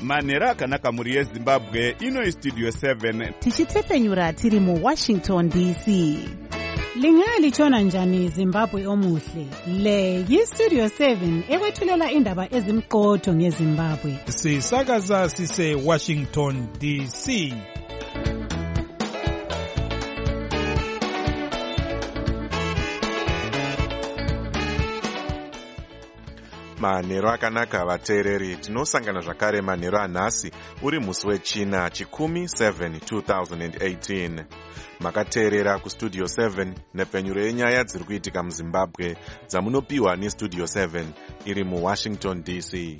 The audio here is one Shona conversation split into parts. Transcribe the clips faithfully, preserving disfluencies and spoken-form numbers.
manhero akanaka mhuri yezimbabwe. Ino istudio seven tichitepfenyura tiri muwashington D C. Lingalitshona njani Zimbabwe omuhle? Le yistudio seven ekwethulela indaba ezimqotho ngeZimbabwe. Sisakaza sise Washington D C. Manhero akanaka vateereri, tinosangana zvakare manhero anhasi uri musi wechina chikumi seven two thousand eighteen. Makateerera kustudio seven nepfenyuro yenyaya dziri kuitika muZimbabwe dzamunopiwa nestudio seven iri muWashington D C.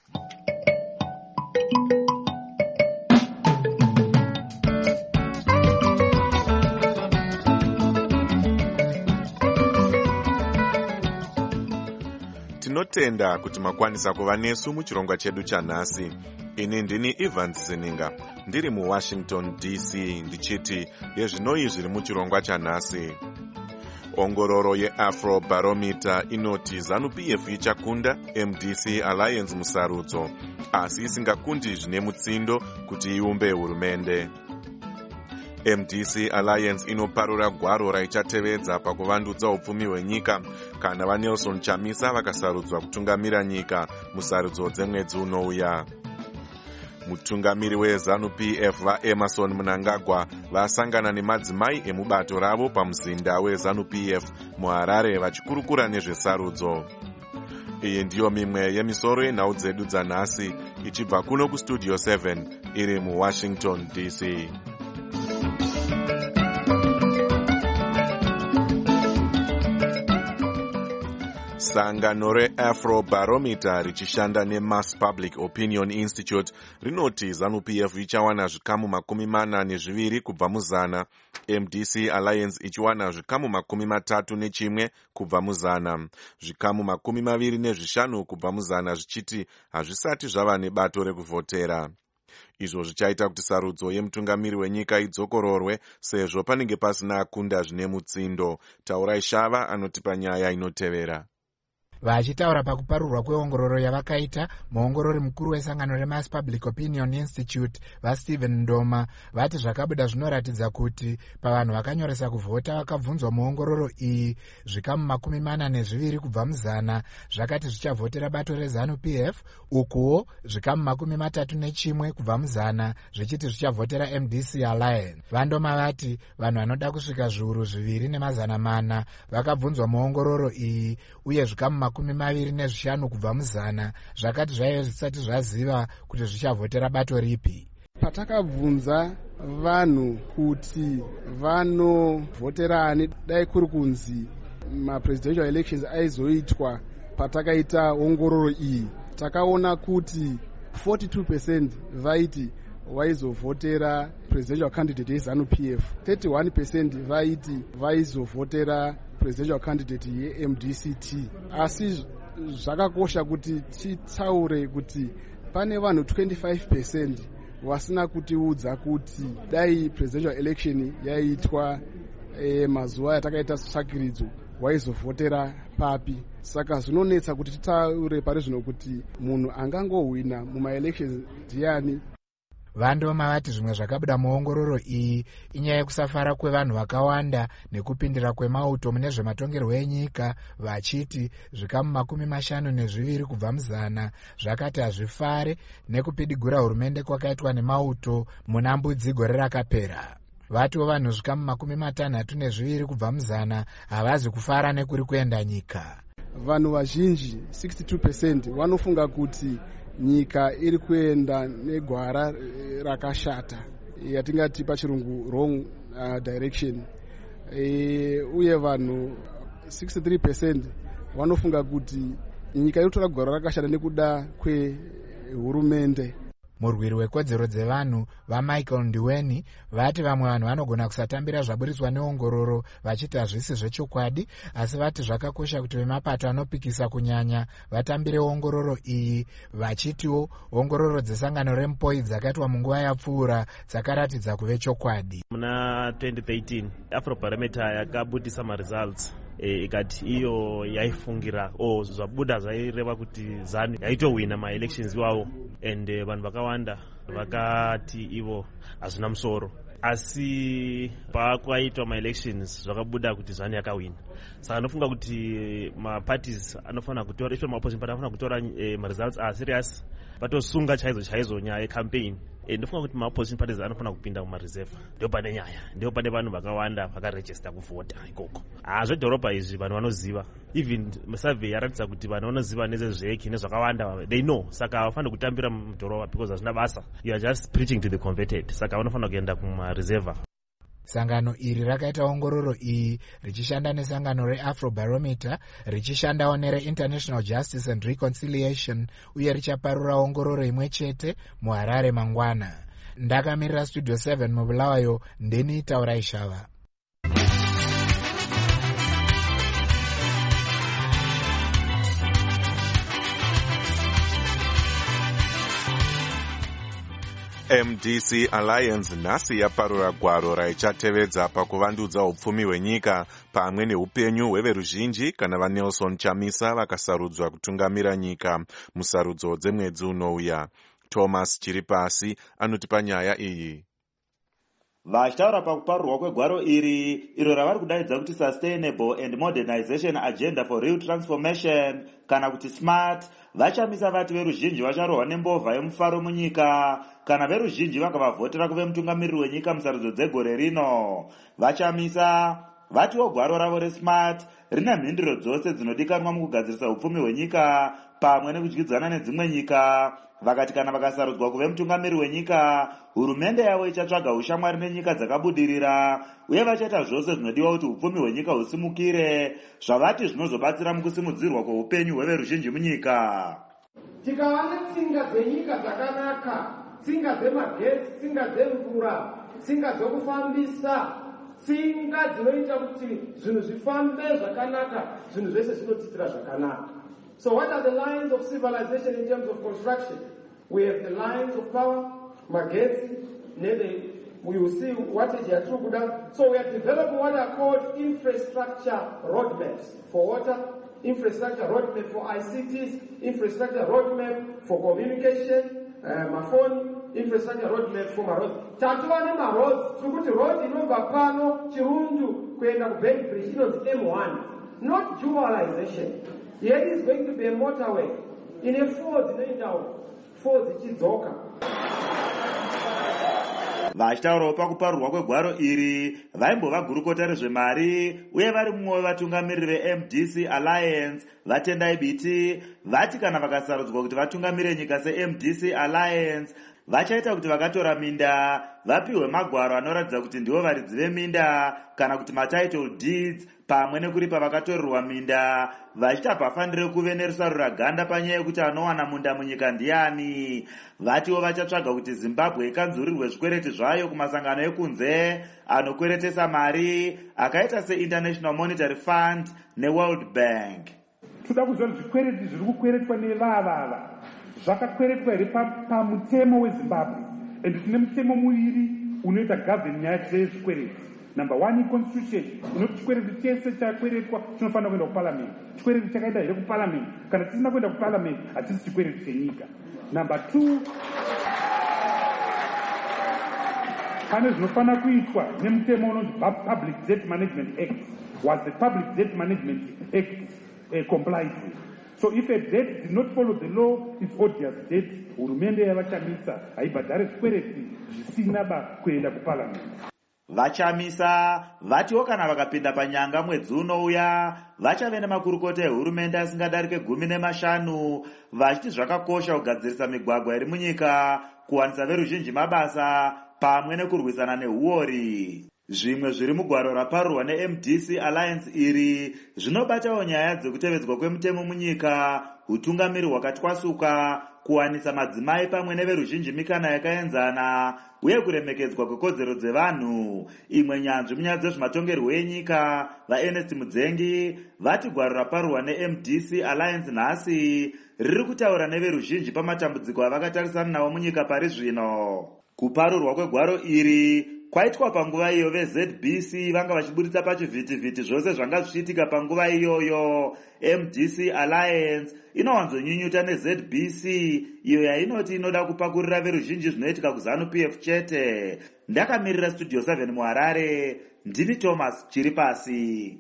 Tinotenda kuti makwanisa kuva nesu muchirongwa chedu chanhasi. Ini ndini Evans Zininga, ndiri muWashington D C, ndichiti yezvinoi zviri muchirongwa chanhasi. Ongororo yeAfro Barometer inoti ZANU-P F ichakunda M D C Alliance musarudzo, asi isingakundi zvine mutsindo kuti iumbe hurumende. M D C Alliance inoparura gwaro raichatevedza pakuvandudza upfumi hwenyika kana vaNelson Chamisa vakasarudzwa kutungamira nyika musarudzo dzemwedzi unouya. Mutungamiri weZANU-P F vaEmerson Mnangagwa vasangana nemadzimai emubato ravo pamuzinda weZANU-P F muHarare vachikurukura nezvesarudzo. Iyi ndiyo mimwe yemisoro yenhau dzedu dzanhasi ichibva kuno kustudio seven iri muWashington D C. Sangano reAfro Barometer richishanda neMass Public Opinion Institute rinoti ZANU-P F ichawana zvikamu makumi mana nezviviri kubva muzana, M D C Alliance ichiwana zvikamu makumi matatu nechimwe kubva muzana, zvikamu makumi maviri nezvishanu kubva muzana zvichiti hazvisati zvava nebato rekuvhotera. Izvo zvichaita kuti sarudzo yemutungamiri wenyika idzokororwe sezvo panenge pasina akunda zvine mutsindo. Taurai Shava anotipa nyaya inotevera. Vachitaura pakuparurwa kweongororo yavakaita, muongorori mukuru wesangano reMass Public Opinion Institute vaStephen Ndoma vati zvakabuda zvinoratidza kuti pavanhu vakanyoresa kuvhota vakabvunzwa muongororo iyi, zvikamu makumi mana nezviviri kubva muzana zvakati zvichavhotera bato reZANU-P F, ukuwo zvikamu makumi matatu nechimwe kubva muzana zvichiti zvichavhotera M D C Alliance. Vandoma vati vanhu vanoda kusvika zviuru zviviri nemazana mana vakabvunzwa muongororo iyi, uye zvikamu makumi maviri nezvishanu kubva muzana zvakati zvaive zvisati zvaziva kuti zvichavhotera bato ripi. Patakabvunza vanhu kuti vanovhoterani dai kuri kunzi mapresidential elections aizoitwa patakaita ongororo iyi, takaona kuti forty-two percent vaiti vaizovhotera presidential candidate yeZANU-P F, thirty-one percent vaiti vaizovhotera presidential candidate yeM D C T. Asi zvakakosha kuti titaure kuti pane vanhu twenty-five percent vasina kutiudza kuti dai presidential election yaitwa e, mazuva yatakaita tsvakiridzo waizovhotera papi. Saka zvinonetsa kuti titaure pari zvino kuti munhu angangohwina mumaelections ndiani. Vandoma vati zvimwe zvakabuda muongororo iyi inyaya yekusafara kwevanhu vakawanda nekupindira kwemauto mune zvematongerwo enyika, vachiti zvikamu makumi mashanu nezviviri kubva muzana zvakati hazvifare nekupidigura hurumende kwakaitwa nemauto muna mbudzi gore rakapera. Vatiwo vanhu zvikamu makumi matanhatu nezviviri kubva muzana havazi kufara nekuri kuenda nyika. Vanhu vazhinji sixty-two percent vanofunga kuti nyika iri kuenda negwara rakashata yatingati pachirungu wrong uh, direction. E, uye vanhu sixty-three percent vanofunga kuti nyika iri kutora gwara rakashata nekuda kwehurumende. Murwiri wekodzero dzevanhu vaMichael Ndiweni vati vamwe vanhu vanogona kusatambira zvaburitswa neongororo vachiti hazvisi zvechokwadi, asi vati zvakakosha kuti vemapato anopikisa kunyanya vatambire ongororo iyi, vachitiwo ongororo dzesangano reMpoi dzakaitwa munguva yapfuura dzakaratidza kuve chokwadi. Muna twenty thirteen Afro Barometer yakabudisa maresults e, ikati iyo yaifungira o zvabuda zvaireva kuti ZANU yaitowina maelections iwawo. and uh, vanhu vakawanda vakati ivo hazvina musoro. Asi pakwaitwa ma-elections zvakabuda kuti ZANU yakawina. Saka anofunga kuti ma-parties anofanira kutora, ife ma-opposition party anofanira kutora eh, ma-results are serious, vatosunga chaizo chaizo nyaya yecampaign. E, ndofunga kuti ma-opposition parties anofanira kupinda mumareserve. Ndio pane nyaya, ndio pane vanhu vakawanda vakaregister kuvhota ikoko. Ah, zvedhorobha izvi vanhu vanoziva. Even survey yaratidza kuti vanhu vanoziva nezvezveki nezvakawanda, they know. Saka havafaniri kutambira mudhorobha because hazvina basa. You are just preaching to the converted. Saka vanofanira kuenda kumareserve. Sangano iri rakaita ongororo iyi richishanda nesangano reAfrobarometer, richishandawo nere-International Justice and Reconciliation, uye richaparura ongororo imwe chete muHarare mangwana. Ndakamirira Studio seven mubulawayo, ndeni Taurai Shava. M D C Alliance nhasi yaparura gwaro raichatevedza pakuvandudza upfumi hwenyika pamwe neupenyu hweveruzhinji kana vaNelson Chamisa vakasarudzwa kutungamira nyika musarudzo dzemwedzi unouya. Thomas Chiripasi anotipa nyaya iyi. Vachitaura pakuparurwa kwegwaro iri, iro ravari kudaidza kuti Sustainable and Modernization Agenda for Real Transformation kana kuti SMART, vachamisa vati veruzhinji vacharohwa nembovha yemufaro munyika kana veruzhinji vakavavhotera kuve mutungamiriri wenyika musarudzo dzegore rino. Vachamisa vatiwo gwaro ravo reSMART rine mhinduro dzose dzinodikanwa mukugadzirisa upfumi hwenyika pamwe nekudyidzana nedzimwe nyika. Vakati kana vakasarudzwa kuve mutungamiriri wenyika, hurumende yavo ichatsvaga ushamwari nenyika dzakabudirira uye vachaita zvose zvinodiwa kuti upfumi hwenyika husimukire, zvavati zvinozobatsira mukusimudzirwa kweupenyu hweveruzhinji munyika. Tikava netsinga dzenyika dzakanaka, tsinga dzemagetsi, tsinga dzemvura, tsinga dzokufambisa, tsinga dzinoita kuti zvinhu zvifambe zvakanaka, zvinhu zvese zvinodzidzira zvakanaka. So what are the lines of civilization in terms of construction? We have the lines of power, magetsi, we will see what is Yatruguda. So we have developed what are called infrastructure roadmaps for water, infrastructure roadmap for I C Ts, infrastructure roadmap for communication, uh, my phone, infrastructure roadmap for my roads. Tatuane my roads, tukuti road inova pano, Chirundu, kuenda ku Bay Bridge, inonzi M one. Not dualization. Here is going to be a motorway in a Ford inoindawo, Ford ichidzoka. Vachitaurawo pakuparurwa kwegwaro iri, vaimbova gurukota rezvemari uye vari mumwe wevatungamiriri veM D C Alliance, vatendai biti, vati kana vakasarudzwa kuti vatungamire nyika seM D C Alliance, vachaita kuti vakatora minda vapiwe magwaro anoratidza kuti ndivo varidzi veminda kana kuti matitle deeds pamwe nekuripa vakatorerwa minda, vachita pafanire kuve nerusarura ganda panyaya yekuti anowana munda munyika ndiani. Vatiwo vachatsvaga kuti Zimbabwe ikanzurirwe zvikwereti zvayo kumasangano ekunze anokweretesa mari akaita seInternational Monetary Fund neWorld Bank. Toda kuziva kuti zvikwereti zviri kukweretwa nevavava zvakakweretwa here pamutemo weZimbabwe, ende tine mutemo muviri unoita govern nyaya dzezvikwereti. Number one, constitution inoti chikwereti chese chakweretwa chinofanira kuenda kuparliament. Chikwereti chakaenda here kuparliament, kana chisina kuenda kuparliament hachisi chikwereti chenyika. Number two, pane zvinofanira kuitwa nemutemo unonzi Public Debt Management Act. Was the Public Debt Management Act uh, complied with? So if a debt did not follow the law, it's odious debt. Hurumende yavachamisa haibhadhare zvikwereti zvisina ba kuenda kuparliament. Vachamisa vatiwo kana vakapinda panyanga mwedzi unouya vachave nemakurukota ehurumende asingadarike gumi nemashanu, vachiti zvakakosha kugadzirisa migwagwa iri munyika, kuwanisa veruzhinji mabasa pamwe nekurwisana neuori. Zvimwe zviri mugwaro raparurwa neM D C Alliance iri zvinobatawo nyaya dzekutevedzwa kwemutemo munyika, utungamiri hwakatwasuka, kuwanisa madzimai pamwe neveruzhinji mikana yakaenzana uye kuremekedzwa kwekodzero dzevanhu. Imwe nyanzvi munyaya dzezvematongerwo enyika, vaErnest Mudzengi vati gwaro raparurwa neM D C Alliance nhasi riri kutaura neveruzhinji pamatambudziko avakatarisana nawo munyika pari zvino. Kuparurwa kwegwaro iri kwaitwa panguva iyo veZ B C vanga vachiburitsa pachivhitivhiti zvose zvanga zvichiitika panguva iyoyo. M D C Alliance inowanzonyunyuta neZ B C iyo yainoti inoda kupakurira veruzhinji zvinoitika kuZANU P F chete. Ndakamirira Studio seven muHarare, ndini Thomas Chiripasi.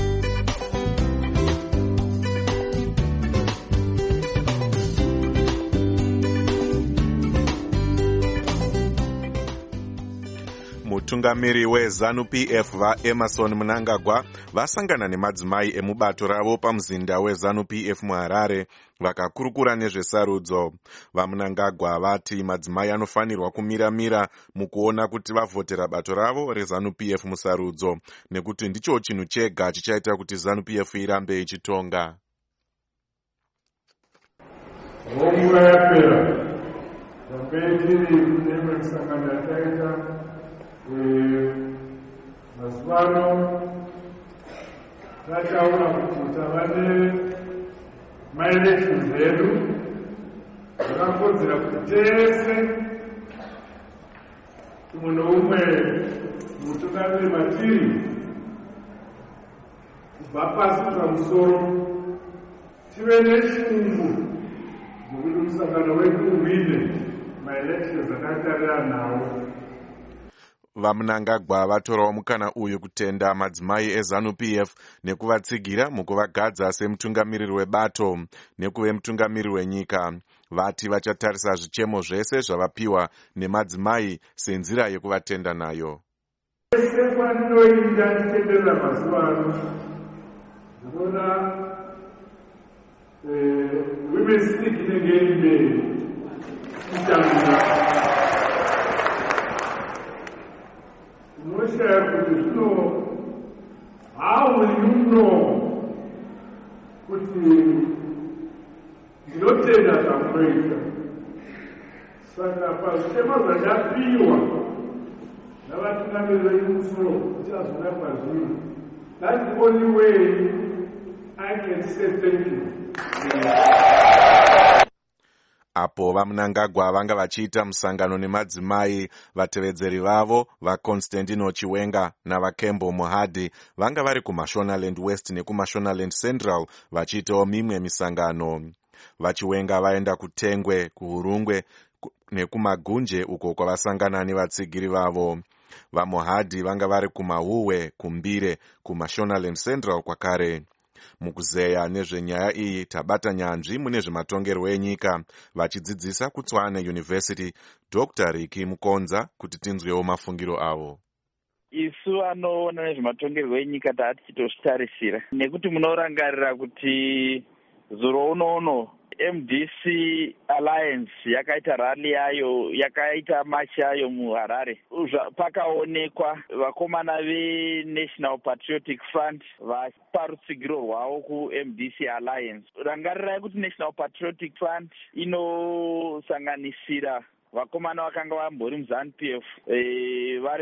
Mutungamiri weZANU P F vaEmerson Mnangagwa vasangana nemadzimai emubato ravo pamuzinda weZANU P F muHarare vakakurukura nezvesarudzo. VaMnangagwa vati madzimai anofanirwa kumira-mira mukuona kuti vavhotera bato ravo reZANU P F musarudzo, nekuti ndicho chinhu chega chichaita kuti ZANU P F irambe ichitonga. Nguva yapera tambei tiri nemwe kusangana yakaita mazuva ano tataura kuti tava nemaelections edu zvakakodzera kuti tese umwe noumwe mutungamiri matiri kubva pasi pamusoro tive neshungu nokuti musangano wedu uwine maelections akatarira nawo. VaMnangagwa vatorawo mukana uyu kutenda madzimai eZANU P F nekuvatsigira mukuvagadza semutungamiriri webato nekuve mutungamiriri wenyika. Vati vachatarisa zvichemo zvese zvavapiwa nemadzimai senzira yekuvatenda nayo. Ese kwandinoinda nditendera mazuva ano ndinoona women's league inenge ine kutamira unoshaya kuti zvino how will you know kuti ndinotenda zvamunoita. Saka pazvitema zvandapiwa navatungamiriri vemusoro kuti azvona pazvino, that's the only way I can say thank you. Apo vaMnangagwa vanga vachiita musangano nemadzimai, vatevedzeri vavo vaConstantino Chiwenga navaKembo Mohadi vanga vari kuMashonaland West nekuMashonaland Central vachiitawo mimwe misangano. VaChiwenga vaenda kuTengwe, kuHurungwe nekuMagunje uko kwavasangana nevatsigiri vavo. VaMohadi vanga vari kuMahuwe, kuMbire, kuMashonaland Central kwakare. Mukuzeya nezvenyaya iyi tabata nyanzvi mune zvematongerwo enyika vachidzidzisa kuTswane University Doctor Riki Mukonza kuti tinzwewo mafungiro avo. Isu anoona nezvematongerwo enyika taati chitozvitarisira nekuti munorangarira kuti zuro unono M D C Alliance yakaita rally yayo, yakaita march yayo muHarare. Pakaonekwa vakomana veNational Patriotic Front vapa rutsigiro rwavo kuM D C Alliance. Rangarirai kuti National Patriotic Front inosanganisira vakomana vakanga vambori muZANU P F e, vari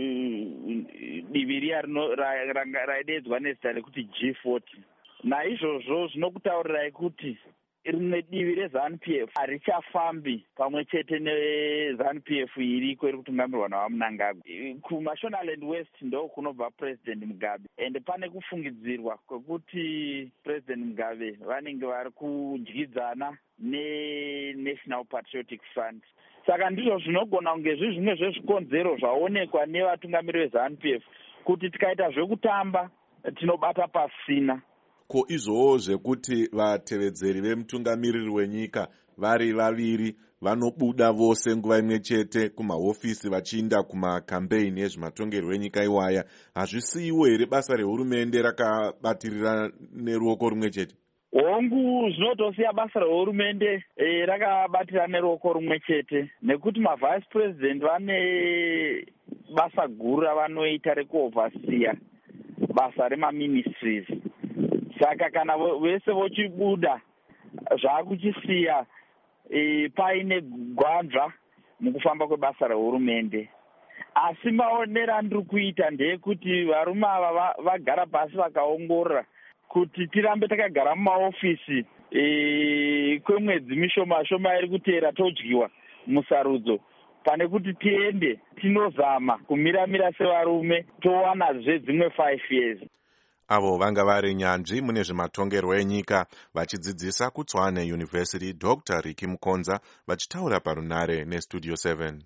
kudivi riya raidedzwa nezita rekuti G forty. Naizvozvo zvinokutaurirai kuti rimwe divi reZANU P F harichafambi pamwe chete neZANU P F iriko iri kutungamirwa navaMnangagwa. KuMashonaland West ndo kunobva President Mugabe, ende pane kufungidzirwa kwekuti President Mugabe vanenge vari kudyidzana neNational Patriotic Front. Saka ndizvo zvinogona kunge zviri zvimwe zvezvikonzero zvaonekwa nevatungamiriri veZANU P F kuti tikaita zvekutamba tinobata pasina. Ko izvowo zvekuti vatevedzeri vemutungamiriri wenyika vari vaviri vanobuda vose nguva imwe chete kumahofisi vachiinda kumakampeini ezvematongerwo enyika iwaya, hazvisiyiwo here basa rehurumende rakabatirira neruoko rumwe chete? Hongu zvinotosiya basa rehurumende e, rakabatira neruoko rumwe chete, nekuti mavice president vane basa guru ravanoita rekuovhasiya basa remaministries. Saka kana vese vochibuda zvaakuchisiya e, paine gwanzva mukufamba kwebasa rehurumende. Asi maonero andiri kuita ndeyekuti varume ava vagara pasi vakaongorora kuti tirambe takagara mumaofisi e, kwemwedzi mishoma shoma iri kuteera todyiwa musarudzo pane kuti tiende tinozama kumiramira sevarume towanazve dzimwe five years. Avo vanga vari nyanzvi mune zvematongerwo enyika vachidzidzisa kuTswane University Doctor Ricky Mukonza vachitaura parunare neStudio seven.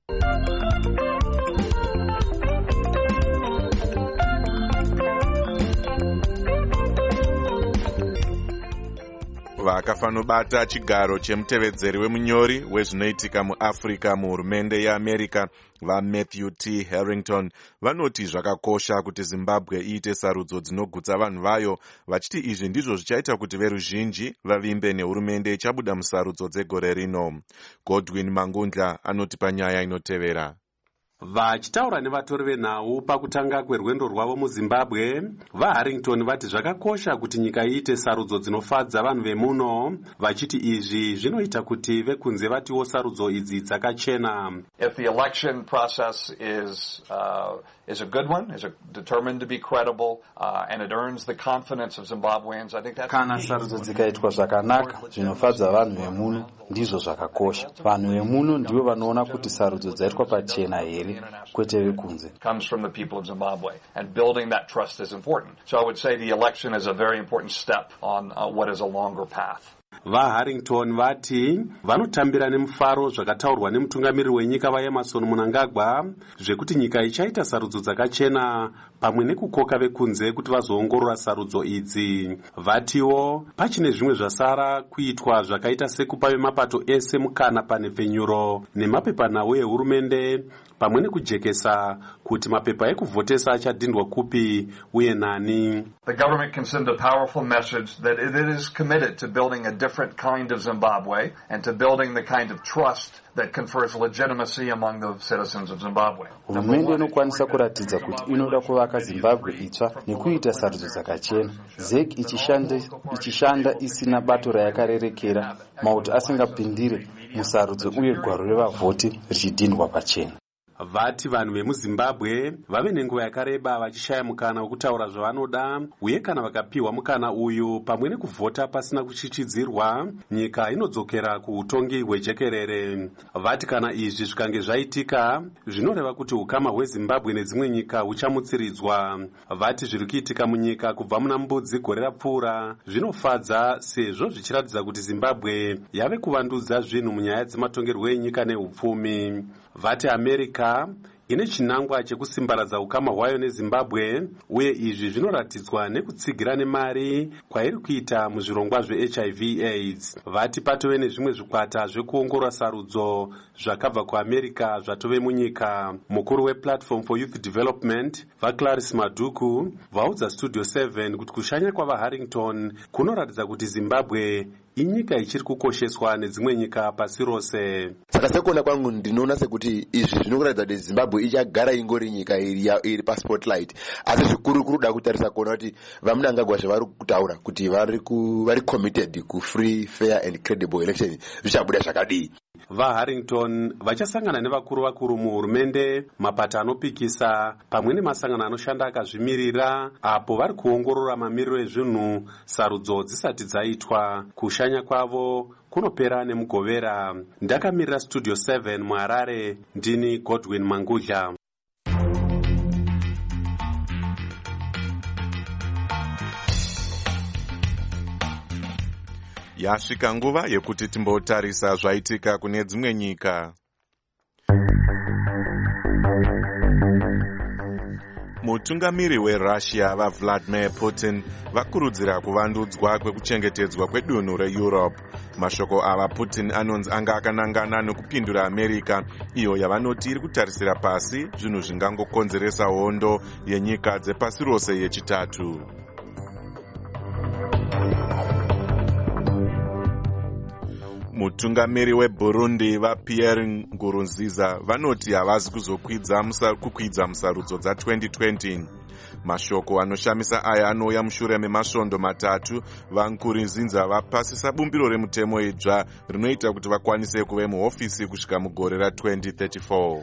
Vakafanobata chigaro chemutevedzeri wemunyori wezvinoitika muAfrica muhurumende yeAmerica vaMatthew T. Harrington vanoti zvakakosha kuti Zimbabwe iite sarudzo dzinogutsa vanhu vayo, vachiti izvi ndizvo zvichaita kuti veruzhinji vavimbe nehurumende ichabuda musarudzo dzegore rino. Godwin Mangundla anoti panyaya inotevera. Vachitaura nevatori venhau pakutanga kwerwendo rwavo muZimbabwe, vaHarrington vati zvakakosha kuti nyika iite sarudzo dzinofadza vanhu vemuno, vachiti izvi zvinoita kuti vekunze vatiwo sarudzo idzi dzakachena. If the election process is uh, is a good one, is a, determined to be credible, uh, and it earns the confidence of Zimbabweans, I think that's... Kana sarudzo dzikaitwa zvakanaka zvinofadza vanhu vemuno ndizvo zvakakosha. Vanhu vemuno ndivo vanoona kuti sarudzo dzaitwa pachena here kwete vekunze. Comes from the people of Zimbabwe, and building that trust is important. So I would say the election is a very important step on uh, what is a longer path. VaHarrington vati vanotambira nemufaro zvakataurwa nemutungamiriri wenyika vaEmerson Mnangagwa zvekuti nyika ichaita sarudzo dzakachena pamwe nekukoka vekunze kuti vazoongorora sarudzo idzi. Vatiwo pachine zvimwe zvasara kuitwa zvakaita sekupa vemapato ese mukana panhepfenyuro nemapepanhau ehurumende pamwe nekujekesa kuti mapepa ekuvhotesa achadhindwa kupi uye nani. The government can send a powerful message that it is committed to building a different kind of Zimbabwe and to building the kind of trust that confers legitimacy among the citizens of Zimbabwe. Hurumende inokwanisa kuratidza kuti inoda kuvaka Zimbabwe itsva nekuita sarudzo dzakachena. Z E C ichishanda ichishanda isina bato rayakarerekera, mauto asingapindire musarudzo uye gwaro revavhoti richidhindwa pachena. Vati vanhu vemuZimbabwe vave nenguva yakareba vachishaya mukana wekutaura zvavanoda, uye kana vakapiwa mukana uyu pamwe nekuvhota pasina kuchichidzirwa, nyika inodzokera kuutongi hwejekerere. Vati kana izvi zvikange zvaitika, zvinoreva kuti ukama hweZimbabwe nedzimwe nyika huchamutsiridzwa. Vati zviri kuitika munyika kubva muna mbudzi gore rapfuura zvinofadza, sezvo zvichiratidza kuti Zimbabwe yave kuvandudza zvinhu munyaya dzematongerwo enyika neupfumi. Vati America ine chinangwa chekusimbaradza ukama hwayo neZimbabwe, uye izvi zvinoratidzwa nekutsigira nemari kwairi kuita muzvirongwa zveH I V AIDS. Vati patove nezvimwe zvikwata zvekuongorora sarudzo zvakabva kuAmerica zvatove munyika. Mukuru wePlatform for Youth Development vaClarice Maduku vaudza Studio seven kuti kushanya kwavaHarrington kunoratidza kuti Zimbabwe inyika ichiri kukosheswa nedzimwe nyika pasi rose. Saka sekuona kwangu ndinoona sekuti izvi zvinokuratidza kuti Zimbabwe ichagara ingori nyika iri iri paspotlight, asi zvikuru kuruda kutarisa kuona kuti vaMnangagwa zvavari kutaura kuti vari vari committed ku free, fair and credible election zvichabuda zvakadii. VaHarrington vachasangana nevakuru vakuru muhurumende, mapata anopikisa pamwe nemasangano anoshanda akazvimirira, apo vari kuongorora mamiriro ezvinhu sarudzo dzisati dzaitwa. Kushanya kwavo kunopera nemugovera. Ndakamirira Studio seven muHarare, ndini Godwin Mangudla. Yasvika nguva yekuti timbotarisa zvaitika kune dzimwe nyika. Mutungamiri weRussia vaVladimir Putin vakurudzira kuvandudzwa kwekuchengetedzwa kwedunhu reEurope. Mashoko ava Putin anonzi anga akanangana nekupindura America, iyo yavanoti iri kutarisira pasi zvinhu zvingangokonzeresa hondo yenyika dzepasi rose yechitatu. Mutungamiri weBurundi vaPierre Nkurunziza vanoti havazi kuzokwidza kukwidza musarudzo dza20 twenty. Mashoko anoshamisa aya anouya mushure memasvondo matatu vaNkurunziza vapasisa bumbiro remutemo idzva rinoita kuti vakwanise kuve muhofisi kusvika mugore ra20 thirty-four.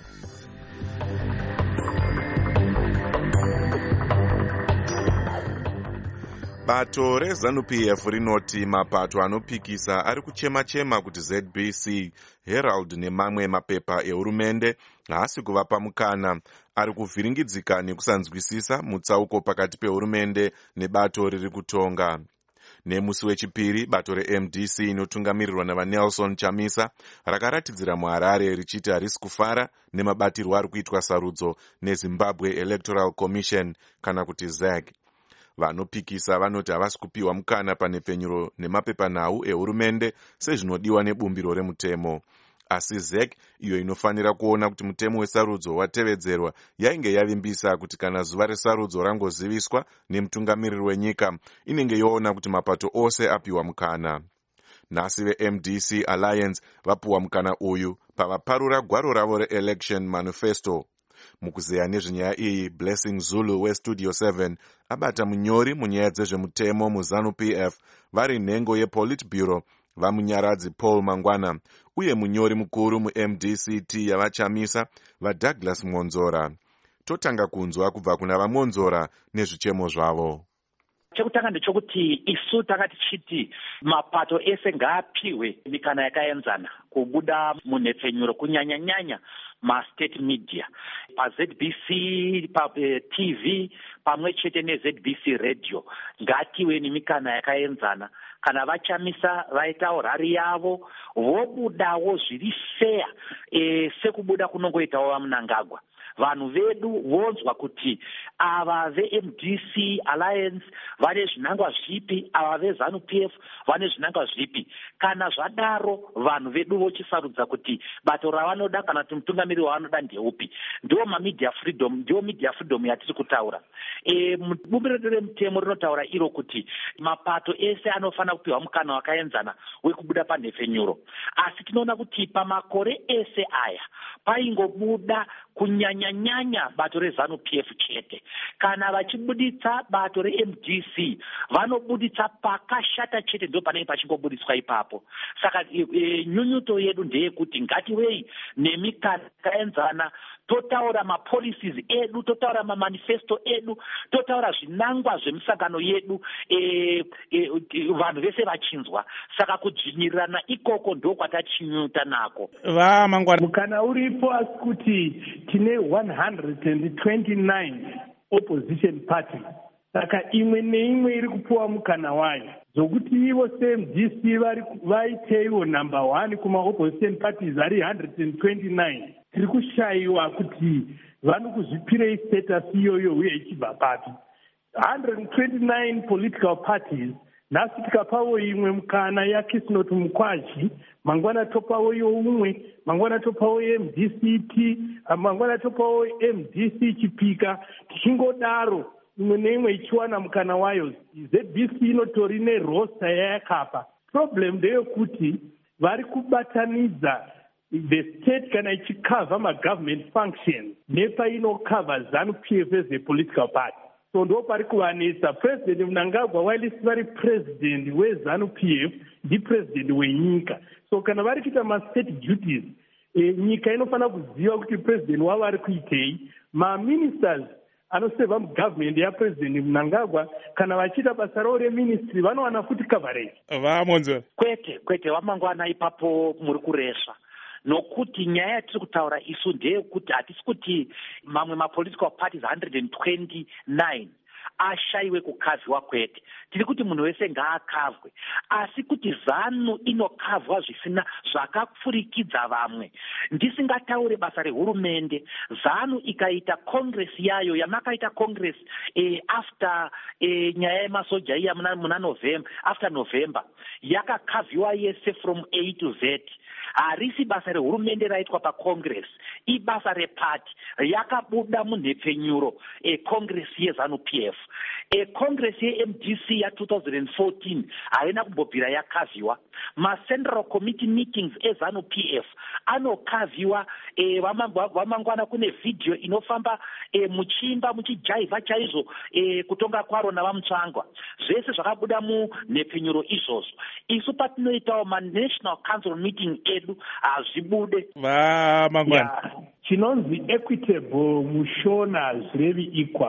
Bato reZANU-P F rinoti mapato anopikisa ari kuchema-chema kuti Z B C, Herald nemamwe mapepa ehurumende haasi kuvapa mukana, ari kuvhiringidzika nekusanzwisisa mutsauko pakati pehurumende nebato riri kutonga. Nemusi wechipiri, bato re-M D C inotungamirirwa navaNelson Chamisa rakaratidzira muHarare richiti harisi kufara nemabatirwo ari kuitwa sarudzo neZimbabwe Electoral Commission kana kuti Z E C. Vanopikisa vanoti havasi kupiwa mukana panhepfenyuro nemapepanhau ehurumende sezvinodiwa nebumbiro remutemo. Asi Z E C, iyo inofanira kuona kuti mutemo wesarudzo watevedzerwa, yainge yavimbisa kuti kana zuva resarudzo rangoziviswa nemutungamiriri wenyika, inenge yoona kuti mapato ose apiwa mukana. Nhasi ve-M D C Alliance vapiwa mukana uyu pavaparura gwaro ravo re-Election Manifesto. Mukuzeya nezvenyaya iyi, Blessing Zulu weStudio seven abata munyori munyaya dzezvemutemo muZANU-P F vari nhengo yePolitburo vamunyaradzi Paul Mangwana uye munyori mukuru mu-M D C T yavaChamisa vaDouglas Monzora. Totanga kunzwa kubva kuna vaMonzora nezvichemo zvavo. Chekutanga ndechokuti isu takati chiti mapato ese ngaapiwe mikana yakaenzana kubuda munhepfenyuro kunyanya-nyanya ma-state media paZ B C, pa-T V pamwe chete neZ B C radio ngatiwe nemikana yakaenzana. Kana vaChamisa vaitawo rari yavo vobudawo zviri fair e, sekubuda kunongoitawo vaMnangagwa. Vanhu vedu vonzwa kuti ava ve-M D C Alliance vane zvinangwa zvipi, ava veZANU-P F vane zvinangwa zvipi. Kana zvadaro vanhu vedu vochisarudza kuti bato ravanoda kana kuti mutungamiri wavanoda ndeupi. Ndiwo mamedia freedom, ndiwo media freedom yatiri kutaura. E, bumbiro remutemo rinotaura iro kuti mapato ese anofana kupiwa mukana wakaenzana wekubuda panhepfenyuro. Asi tinoona kuti pamakore ese aya paingobuda kunyanya-nyanya bato reZANU-P F chete. Kana vachibuditsa bato re-M D C vanobuditsa pakashata chete, ndo panenge pachingobuditswa ipapo. Saka e, e, nyunyuto yedu ndeyekuti ngatiwei nemikana yakaenzana, totaura mapolicies edu, totaura mamanifesto edu, totaura zvinangwa zvemisangano yedu, e, e, e, vanhu vese vachinzwa. Saka kudzvinyirirana ikoko ndo kwatachinyuta nako. Va Mangwana, mukana uripo asi kuti tine one hundred twenty-nine opposition party. Saka imwe neimwe iri kupuwa mukana wayo. Zokuti ivo se-M D C vaiteiwo number one kuma-opposition parties ari one hundred twenty-nine. Tiri kushayiwa kuti vanokuzvipirei status iyoyo uye ichibva papi. one hundred twenty-nine political parties, nhasi tikapawo imwe mukana yaKisnot Mukwashi, mangwana topawo iyo umwe, mangwana topawo M D C T, mangwana topawo M D C Chipika, tichingodaro imwe neimwe ichiwana mukana wayo. Z B C inotori nerosta yayakapa. Problem ndeyekuti vari kubatanidza the state kana ichikava ma-government functions nepainokava ZANU-P F as a political party. So ndo pari kuvanetsa. President Mnangagwa while vari president weZANU-P F ndi president wenyika. So kana vari kuita ma-state duties, e, nyika inofana kuziva kuti president wavo ari kuitei. Ma-ministers anoseva mugovernment yapresident Mnangagwa kana vachiita basa ravo reministry vanowana futi coverage. Vamonzo kwete kwete Wamangwana ipapo muri kuresva. Nokuti nyaya yatiri kutaura isu ndeyekuti hatisi kuti mamwe ma-political parties one hundred twenty-nine ashayiwe kukavhiwa kwete. Tiri kuti munhu wese ngaakavhwe, asi kuti ZANU inokavhwa zvisina zvakapfurikidza vamwe. Ndisingataure basa rehurumende, ZANU ikaita congress yayo yamakaita congress eh, after eh, nyaya yemasoja iya muna, muna November, after November yakakavhiwa yese from A to Z. Harisi basa rehurumende raitwa pacongress, ibasa repati yakabuda munhepfenyuro econgress yeZANU-P F. Econgress ye-M D C ya two thousand fourteen haina kumbobvira yakavhiwa. Ma-central committee meetings eZANU-P F anokavhiwa. E, Wamangwana kune video inofamba e, muchimba muchijaivha chaizvo e, kutonga kwaro navamutsvangwa. Zvese zvakabuda munhepfenyuro izvozvo. Isu patinoitawo ma-national council meeting edu hazvibude. Va Mangwana. Chinonzi equitable mushona zvirevi equal.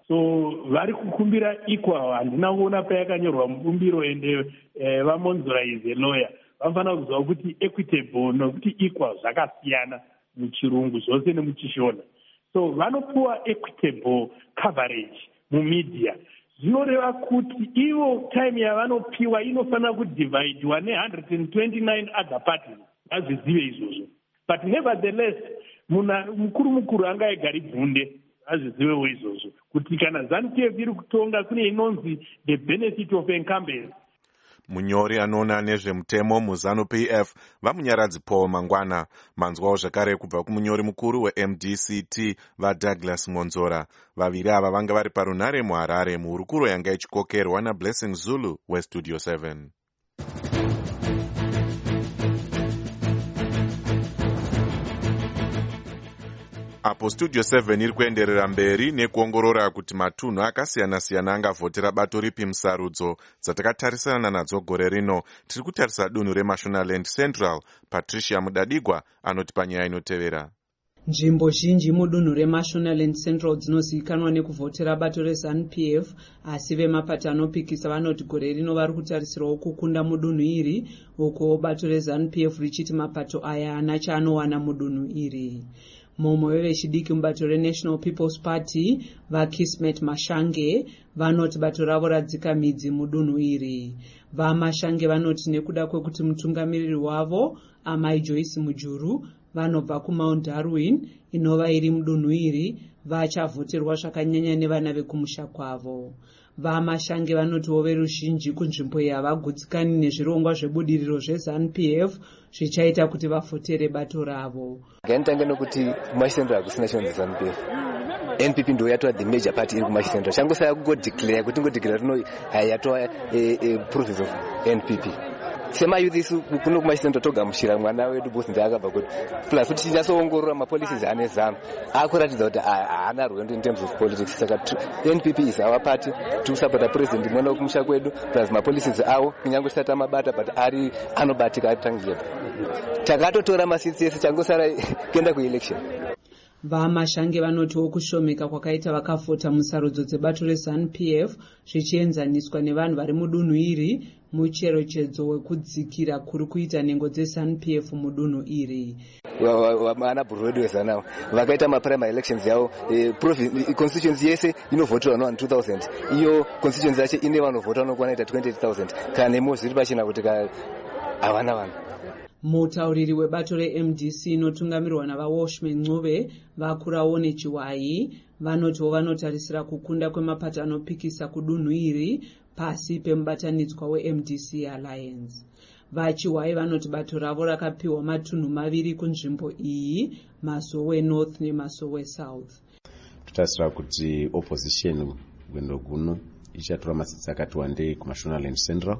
so vari kukumbira equal. Handina kuona payakanyorwa mubumbiro ende eh, vamonzora is a lawyer vanofanira kuziva kuti equitable nokuti equal zvakasiyana muchirungu zvose nemuchishona. So vanopuwa equitable coverage mumedia. Zvinoreva kuti ivo time yavanopiwa inofanira kudivhaidwa ne one hundred twenty-nine other parties. Vazvizive izvozvo. But nevertheless, muna mukuru mukuru angaigari bvunde azvizivewo izvozvo kuti kana ZANU P F iri kutonga kune inonzi the benefit of incumbency. Munyori anoona nezvemutemo muZANU P F vamunyaradzi Paul Mangwana. Manzwawo zvakare kubva kumunyori mukuru weM D C T vaDouglas Monzora. Vaviri ava vanga vari parunhare muHarare muhurukuro yanga ichikokerwa naBlessing Zulu weStudio seven. Apo Studio seven iri kuenderera mberi nekuongorora kuti matunhu akasiyana-siyana angavhotera bato ripi musarudzo dzatakatarisana nadzo gore rino. Tiri kutarisa dunhu reMashonaland Central. Patricia Mudadigwa anoti panyaya inotevera. Nzvimbo zhinji mudunhu reMashonaland Central dzinozivikanwa nekuvhotera bato reZANU P F, asi vemapato anopikisa vanoti gore rino vari kutarisirawo kukunda mudunhu iri, uko bato reZANU P F richiti mapato aya haana chaanowana mudunhu iri. Mumwe wevechidiki mubato reNational People's Party vaKismet Mashange vanoti bato ravo radzika midzi mudunhu iri. VaMashange vanoti nekuda kwekuti mutungamiriri wavo Amai Joyce Mujuru vanobva kuMount Darwin inova iri mudunhu iri vachavhoterwa zvakanyanya nevana vekumusha kwavo. VaMashange vanotiwo veruzhinji kunzvimbo iyi havagutsikani nezvirongwa zvebudiriro zveZANU P F zvichaita kuti vavhotere bato ravo. Ganitanga nokuti kuMashitendera kusina chionzi ZANU P F. N P P ndo yatova the major party iri kuMashitendera. Changosaya kungodeclare kuti ngodeclare rino yatova province of N P P. Semayuth isu kuno kuMashitendera togamuchira mwana wedu bosi ndaakabva kuti plus kuti tinyasoongorora mapolicies ane ZANU akuratidza kuti haana rwendo in terms of politics. Saka N P P is our party to support the president mwana wekumusha kwedu plus mapolicies awo kunyange tisati amabata but ari anobatika atangira. Takatotora masitsi ese changosara kuenda kuelection. VaMashange vanotiwo kushomeka kwakaita vakavhota musarudzo dzebato reZANU P F zvichienzaniswa nevanhu vari mudunhu iri mucherechedzo wekudzikira kuri kuita nhengo dzeZANU P F mudunhu iri. Vana bhuruwedu vezanawo vakaita maprimary elections yavo constituency yese inovhoterwa no two thousand. Iyo constituency yacho ine vanovhota vanokwana ita twenty-eight thousand. Kana nemo zviri pachena kuti havana vanhu. Mutauriri webato reM D C inotungamirwa navaWashman Ncube vakurawo nechiwayi vanotiwo vanotarisira kukunda kwemapato anopikisa kudunhu iri pasi pemubatanidzwa weM D C Alliance. VaChiwayi vanoti bato ravo rakapiwa matunhu maviri kunzvimbo iyi, Masowe North neMasowe South. Tutarisira kuti opposition gwendo guno ichatora masitsi akati wandei kuMashonaland Central.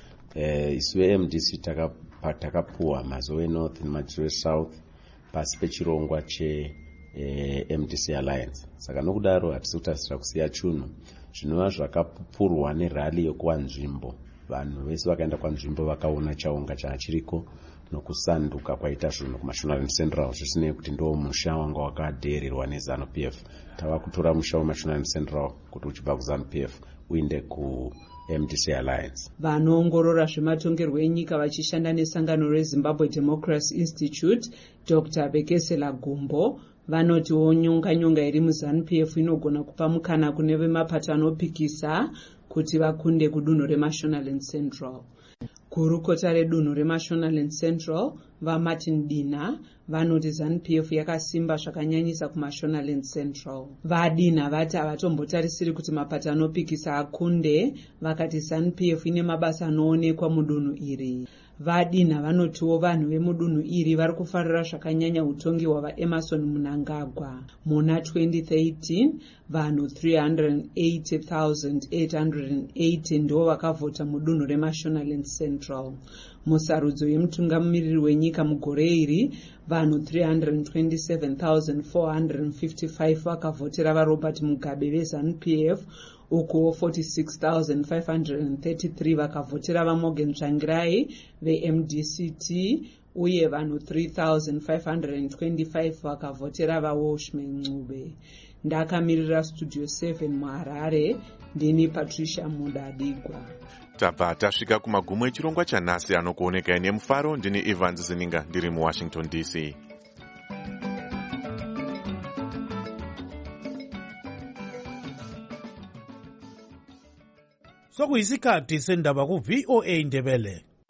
Eh, isu M D C taka takapuwa Masowe North neMasowe South pasi pechirongwa che eh, M D C Alliance. Saka nokudaro hatisi kutarisira kusiya chunhu zvinova zvakapupurwa nerali yokuwa nzvimbo. Vanhu vese vakaenda kwanzvimbo vakaona chaunga chachiriko nokusanduka kwaita zvinhu kuMashonaland Central zvisinei kuti ndo musha wanga wakadheererwa neZANU P F. Tava kutora musha weMashonaland Central kuti uchibva kuZANU P F uinde ku M D C Alliance. Vanoongorora zvematongerwo enyika vachishanda nesangano reZimbabwe Democracy Institute Doctor Bekesela Gumbo vanoti nyonga nyonga iri muZANU P F inogona kupa mukana kune vemapato anopikisa kuti vakunde kudunhu reMashonaland Central. Gurukota redunhu reMashonaland Central vaMartin Dina vanoti ZANU P F yakasimba zvakanyanyisa kuMashonaland Central. VaDina vati havatombotarisiri kuti mapato anopikisa akunde, vakati ZANU P F ine mabasa anoonekwa mudunhu iri. VaDina vanotiwo vanhu vemudunhu iri vari kufarira zvakanyanya utongi hwavaEmerson Mnangagwa. Muna twenty thirteen vanhu three hundred eighty thousand eight hundred eighty ndo vakavhota mudunhu reMashonaland Central. Musarudzo yemutungamiriri wenyika mugore iri vanhu three hundred twenty-seven thousand four hundred fifty-five vakavhotera vaRobert Mugabe veZANU P F, uko forty-six thousand five hundred thirty-three vakavhotera vaMorgan Tsvangirai veM D C T uye vanhu three thousand five hundred twenty-five vakavhotera vaWashman Ncube. ndakamirira studio seven muharare ndini patricia mudadigwa. tabva tasvika kumagumo echirongwa chanhasi anokuonekai nemufaro. ndini Evans Zininga ndiri muwashington D C. sokuyisikhathi sendaba ku-V O A Ndebele.